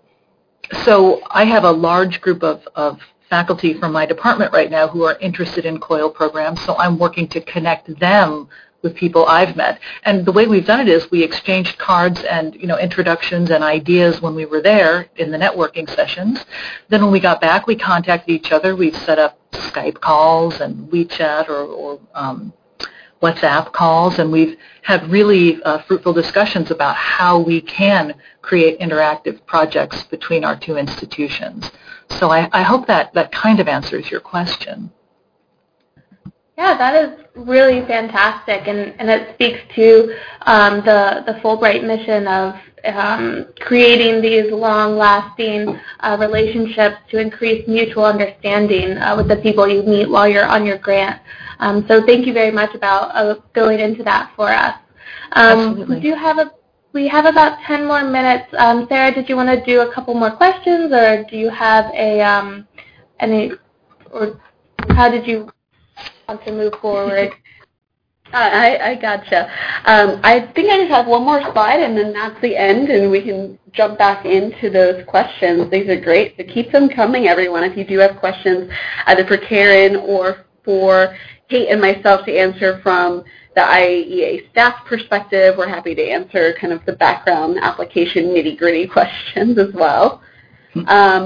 so I have a large group of, of faculty from my department right now who are interested in COIL programs, so I'm working to connect them with people I've met. And the way we've done it is we exchanged cards and you know introductions and ideas when we were there in the networking sessions. Then when we got back, we contacted each other. We've set up Skype calls and WeChat or, or um, WhatsApp calls, and we've had really uh, fruitful discussions about how we can create interactive projects between our two institutions. So I, I hope that, that kind of answers your question. Yeah, that is really fantastic, and, and it speaks to um, the, the Fulbright mission of um, creating these long-lasting uh, relationships to increase mutual understanding uh, with the people you meet while you're on your grant. Um, so thank you very much about uh, going into that for us. Um, we do have a we have about ten more minutes. Um, Sarah, did you want to do a couple more questions, or do you have a um, any, or how did you want to move forward? Uh, I, I gotcha. Um, I think I just have one more slide, and then that's the end, and we can jump back into those questions. These are great, so keep them coming, everyone. If you do have questions, either for Karen or for Kate and myself to answer from the I A E A staff perspective, we're happy to answer kind of the background application nitty-gritty questions as well. Um,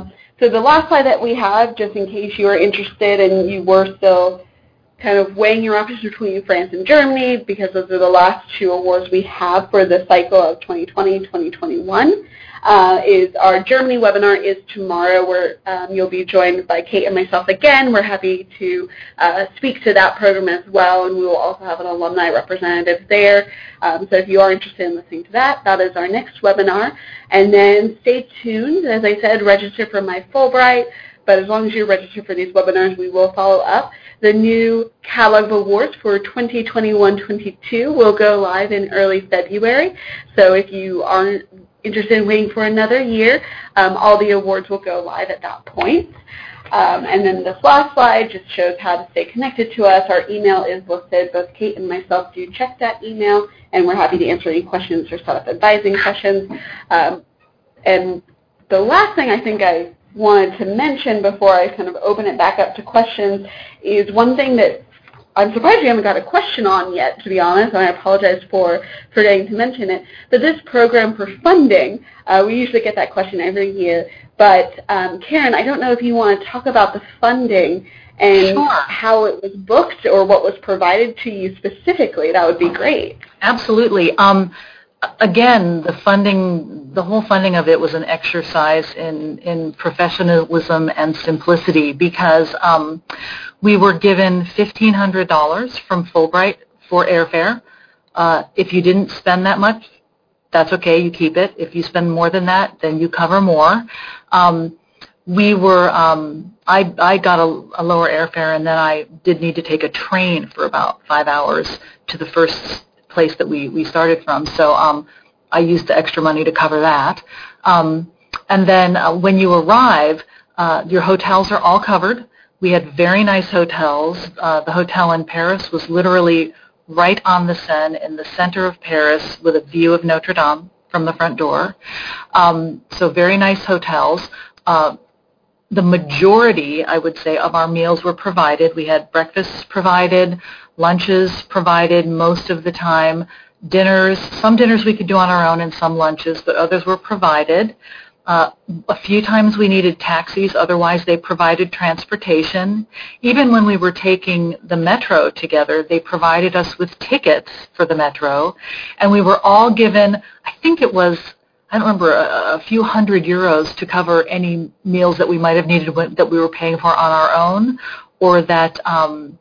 so the last slide that we have, just in case you are interested and you were still kind of weighing your options between France and Germany, because those are the last two awards we have for the cycle of twenty twenty twenty twenty-one, uh, is our Germany webinar is tomorrow, where um, you'll be joined by Kate and myself again. We're happy to uh, speak to that program as well, and we will also have an alumni representative there. Um, so if you are interested in listening to that, that is our next webinar. And then stay tuned. As I said, register for my Fulbright, but as long as you register for these webinars, we will follow up. The new catalog of awards for twenty twenty-one twenty-two will go live in early February. So if you aren't interested in waiting for another year, um, all the awards will go live at that point. Um, and then this last slide just shows how to stay connected to us. Our email is listed. Both Kate and myself do check that email, and we're happy to answer any questions or set up advising sessions. Um, and the last thing I think I wanted to mention before I kind of open it back up to questions is one thing that I'm surprised we haven't got a question on yet, to be honest, and I apologize for forgetting to mention it. But this program for funding, uh, we usually get that question every year. But um, Karen, I don't know if you want to talk about the funding and Sure. how it was booked or what was provided to you specifically. That would be great. Absolutely. Um, again, the funding, the whole funding of it was an exercise in, in professionalism and simplicity, because um, we were given fifteen hundred dollars from Fulbright for airfare. Uh, if you didn't spend that much, that's okay, you keep it. If you spend more than that, then you cover more. Um, we were, um, I, I got a, a lower airfare, and then I did need to take a train for about five hours to the first place that we, we started from. So um, I used the extra money to cover that. Um, and then uh, when you arrive, uh, your hotels are all covered. We had very nice hotels. Uh, the hotel in Paris was literally right on the Seine in the center of Paris with a view of Notre Dame from the front door. Um, so very nice hotels. Uh, the majority, I would say, of our meals were provided. We had breakfasts provided, lunches provided most of the time, dinners. Some dinners we could do on our own and some lunches, but others were provided. Uh, a few times we needed taxis, otherwise they provided transportation. Even when we were taking the metro together, they provided us with tickets for the metro, and we were all given, I think it was, I don't remember, a, a few hundred euros to cover any meals that we might have needed that we were paying for on our own, or that um,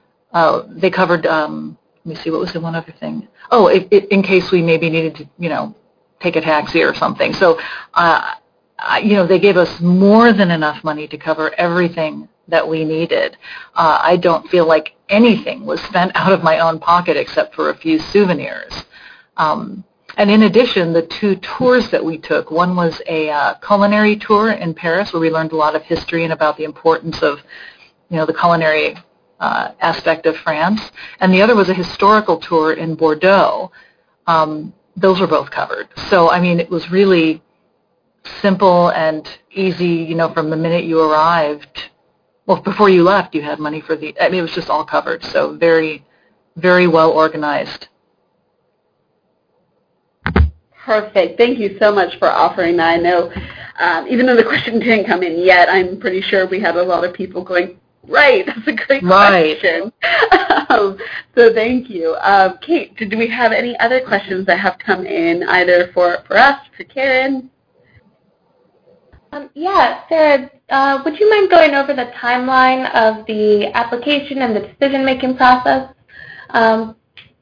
uh, they covered, um, let me see, what was the one other thing? Oh, it, it, in case we maybe needed to, you know, take a taxi or something. So, uh, you know, they gave us more than enough money to cover everything that we needed. Uh, I don't feel like anything was spent out of my own pocket except for a few souvenirs. Um, and in addition, the two tours that we took, one was a uh, culinary tour in Paris where we learned a lot of history and about the importance of, you know, the culinary uh, aspect of France, and the other was a historical tour in Bordeaux. Um, Those were both covered. So, I mean, it was really simple and easy, you know, from the minute you arrived. Well, before you left, you had money for the, I mean, it was just all covered. So very, very well organized. Perfect. Thank you so much for offering that. I know, um, even though the question didn't come in yet, I'm pretty sure we had a lot of people going, right, that's a great right. question. um, so thank you. Um, Kate, do we have any other questions that have come in, either for, for us, for Karen? Um, yeah, Sarah, uh, would you mind going over the timeline of the application and the decision-making process? Um,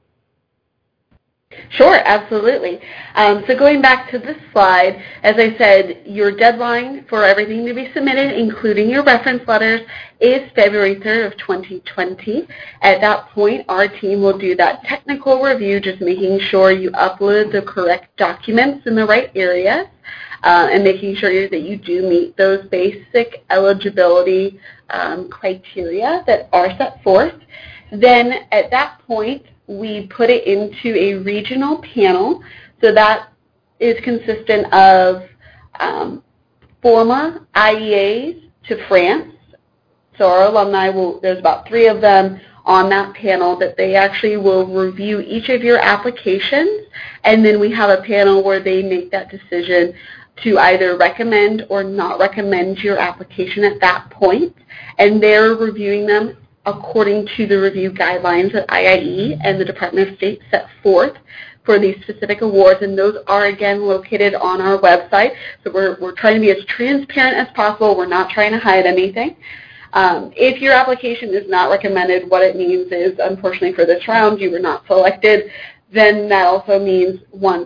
Sure, absolutely. Um, so going back to this slide, as I said, your deadline for everything to be submitted, including your reference letters, is February third of twenty twenty. At that point, our team will do that technical review, just making sure you upload the correct documents in the right areas, uh, and making sure that you do meet those basic eligibility um, criteria that are set forth. Then at that point, we put it into a regional panel. So that is consistent of um, former I E As to France. So our alumni will, there's about three of them on that panel that they actually will review each of your applications, and then we have a panel where they make that decision to either recommend or not recommend your application at that point, and they're reviewing them according to the review guidelines that I I E and the Department of State set forth for these specific awards, and those are, again, located on our website. So we're, we're trying to be as transparent as possible. We're not trying to hide anything. Um, if your application is not recommended, what it means is, unfortunately for this round, you were not selected. Then that also means once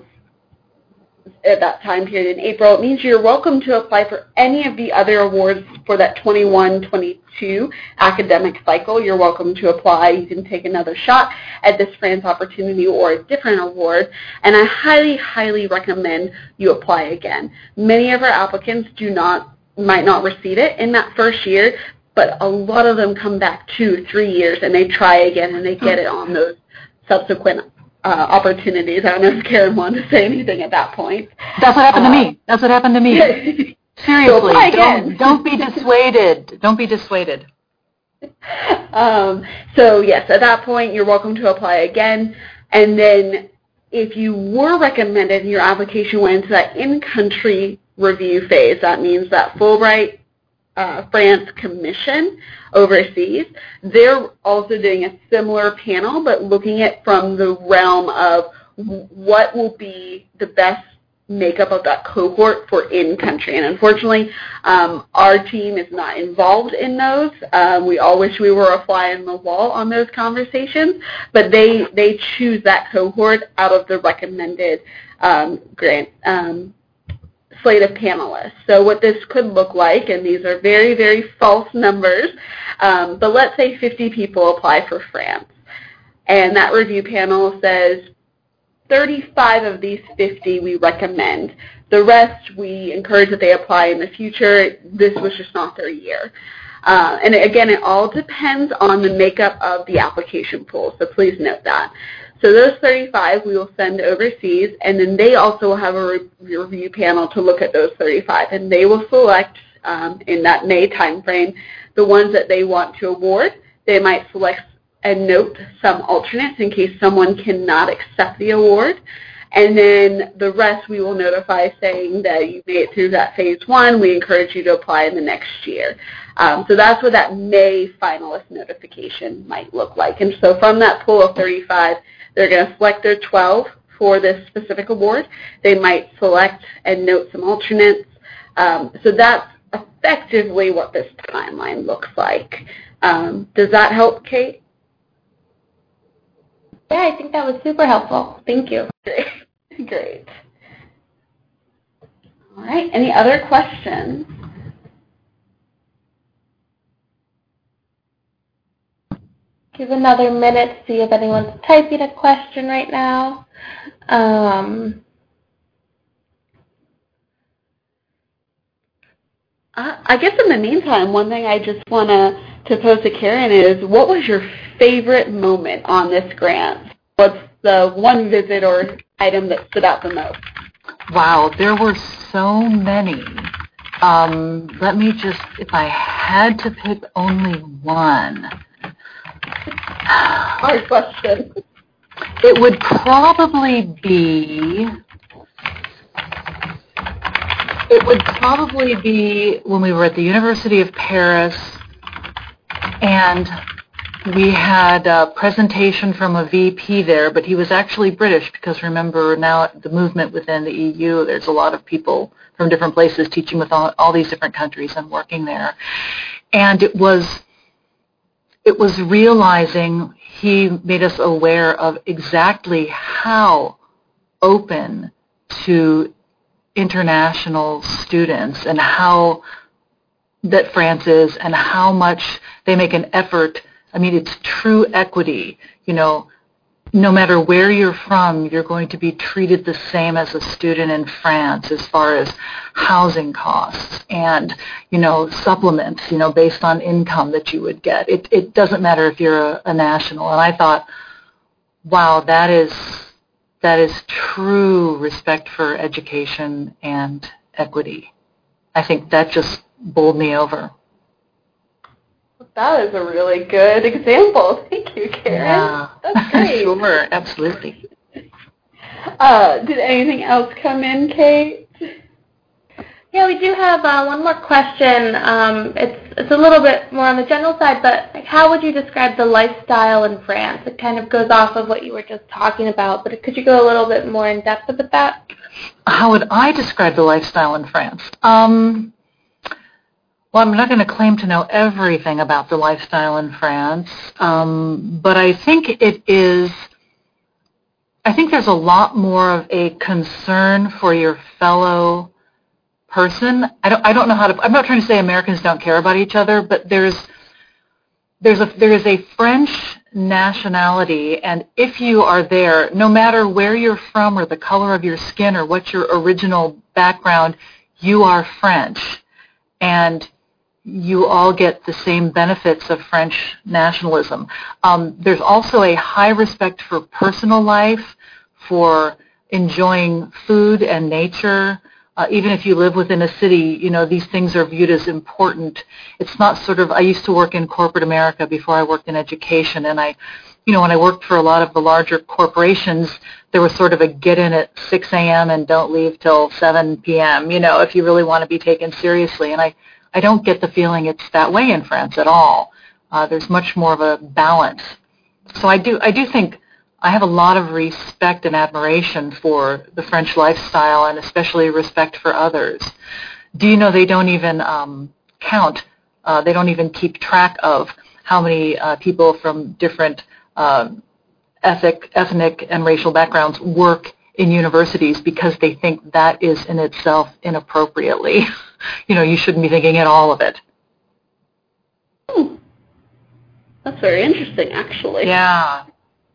at that time period in April, it means you're welcome to apply for any of the other awards for that twenty-one twenty-two academic cycle. You're welcome to apply. You can take another shot at this France opportunity or a different award, and I highly, highly recommend you apply again. Many of our applicants do not, might not receive it in that first year, but a lot of them come back two, three years, and they try again, and they get it on those subsequent Uh, opportunities. I don't know if Karen wanted to say anything at that point. That's what happened uh, to me. That's what happened to me. Seriously, so don't, don't be dissuaded. Don't be dissuaded. Um, so yes, at that point, you're welcome to apply again. And then if you were recommended and your application went into that in-country review phase, that means that Fulbright Uh, France Commission overseas, they're also doing a similar panel, but looking at from the realm of what will be the best makeup of that cohort for in-country. And unfortunately, um, our team is not involved in those. Um, we all wish we were a fly on the wall on those conversations, but they, they choose that cohort out of the recommended um, grant um slate of panelists. So what this could look like, and these are very, very false numbers, um, but let's say fifty people apply for France, and that review panel says thirty-five of these fifty we recommend. The rest we encourage that they apply in the future. This was just not their year. Uh, and again, it all depends on the makeup of the application pool, so please note that. So those thirty-five we will send overseas, and then they also will have a re review panel to look at those thirty-five, and they will select um, in that May timeframe the ones that they want to award. They might select and note some alternates in case someone cannot accept the award, and then the rest we will notify saying that you made it through that phase one. We encourage you to apply in the next year. Um, so that's what that May finalist notification might look like. And so from that pool of thirty-five, they're going to select their twelve for this specific award. They might select and note some alternates. Um, so that's effectively what this timeline looks like. Um, does that help, Kate? Yeah, I think that was super helpful. Thank you. Great. Great. All right. Any other questions? Give another minute to see if anyone's typing a question right now. Um, uh, I guess in the meantime, one thing I just want to to pose to Karen is, what was your favorite moment on this grant? What's the one visit or item that stood out the most? Wow, there were so many. Um, let me just, if I had to pick only one. Hard question. It would probably be, it would probably be when we were at the University of Paris and we had a presentation from a V P there, but he was actually British because remember now the movement within the E U, there's a lot of people from different places teaching with all, all these different countries and working there. And it was It was realizing, he made us aware of exactly how open to international students and how that France is and how much they make an effort. I mean, it's true equity. You know, no matter where you're from, you're going to be treated the same as a student in France as far as housing costs and, you know, supplements, you know, based on income that you would get. It, it doesn't matter if you're a, a national. And I thought, wow, that is, that is true respect for education and equity. I think that just bowled me over. That is a really good example. Thank you, Karen. Yeah. That's great. Sure, absolutely. Uh, did anything else come in, Kate? Yeah, we do have uh, one more question. Um, it's it's a little bit more on the general side, but like, how would you describe the lifestyle in France? It kind of goes off of what you were just talking about, but could you go a little bit more in depth about that? How would I describe the lifestyle in France? Um, well, I'm not going to claim to know everything about the lifestyle in France, um, but I think it is, I think there's a lot more of a concern for your fellow person. I don't, I don't know how to, I'm not trying to say Americans don't care about each other, but there's, there's a, there is a French nationality, and if you are there, no matter where you're from or the color of your skin or what your original background, you are French. And you all get the same benefits of French nationalism. Um, there's also a high respect for personal life, for enjoying food and nature. Uh, even if you live within a city, you know, these things are viewed as important. It's not sort of, I used to work in corporate America before I worked in education, and I, you know, when I worked for a lot of the larger corporations, there was sort of a get in at six a m and don't leave till seven p m, you know, if you really want to be taken seriously. And I, I don't get the feeling it's that way in France at all. Uh, there's much more of a balance. So I do, I do think I have a lot of respect and admiration for the French lifestyle, and especially respect for others. Do you know they don't even um, count, uh, they don't even keep track of how many uh, people from different uh, ethnic, ethnic and racial backgrounds work in universities, because they think that is in itself inappropriately. You know, you shouldn't be thinking at all of it. Hmm. That's very interesting, actually. Yeah.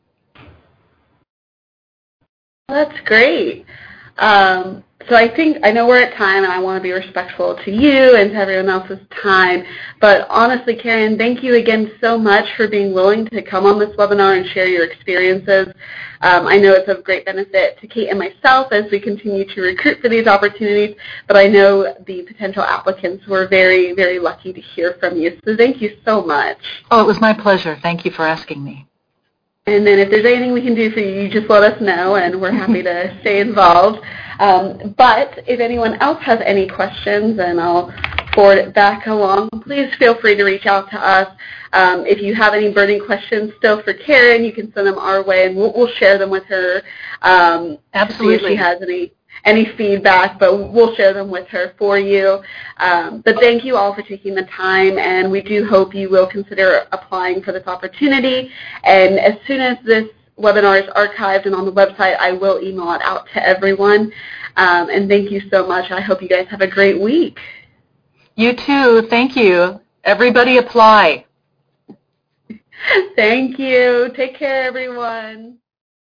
That's great. Um, so I think, I know we're at time, and I want to be respectful to you and to everyone else's time, but honestly, Karen, thank you again so much for being willing to come on this webinar and share your experiences. Um, I know it's of great benefit to Kate and myself as we continue to recruit for these opportunities, but I know the potential applicants were very, very lucky to hear from you, so thank you so much. Oh, it was my pleasure. Thank you for asking me. And then if there's anything we can do for you, you just let us know, and we're happy to stay involved. Um, but if anyone else has any questions, and I'll forward it back along, please feel free to reach out to us. Um, if you have any burning questions still for Karen, you can send them our way, and we'll, we'll share them with her. Um, Absolutely. See if she has any any feedback, but we'll share them with her for you. Um, but thank you all for taking the time, and we do hope you will consider applying for this opportunity. And as soon as this webinar is archived and on the website, I will email it out to everyone. Um, and thank you so much. I hope you guys have a great week. You too. Thank you. Everybody apply. Thank you. Take care, everyone.